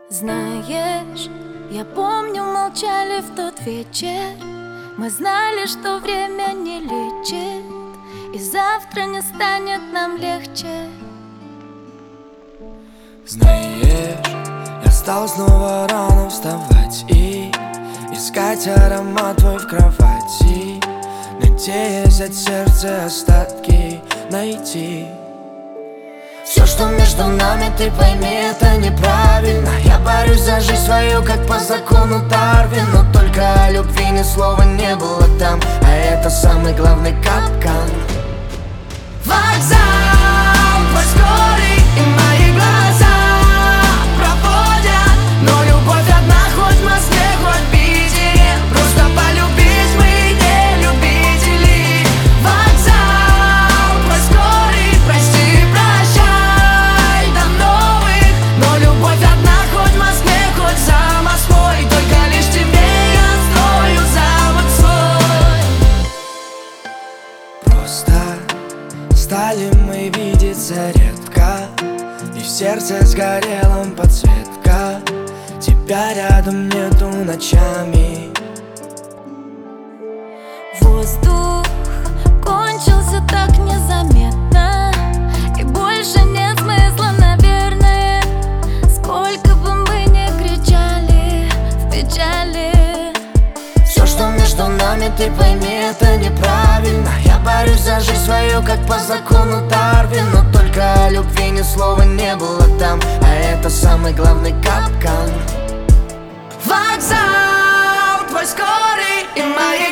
Знаешь, я помню, молчали в тот вечер. Мы знали, что время не лечит, и завтра не станет нам легче. Знаешь, я стал снова рано вставать и искать аромат твой в кровати, надеясь от сердца остатки найти. Все, что между нами, ты пойми, это неправильно. Я борюсь за жизнь свою, как по закону Дарвина, но только о любви ни слова не было там, а это самый главный капкан. Вокзал твой скорый, и мои глаза проводят, но любовь одна, хоть в Москве, хоть в Питере. Просто полюбить мы не любители. Вокзал твой скорый, прости, прощай, до новых. Но любовь одна, хоть в Москве, хоть за Москвой. Только лишь тебе я строю замок свой. Просто стали мы видеться редко, и в сердце сгорела подсветка. Тебя рядом нету ночами. Воздух кончился так незаметно, и больше нет смысла, наверное. Сколько бы мы ни кричали в печали. Все, что между нами, ты пойми, это неправильно. Я борюсь за жизнь свою, как по закону Дарвина, но только о любви ни слова не было там, а это самый главный капкан. Вокзал твой скорый, и мои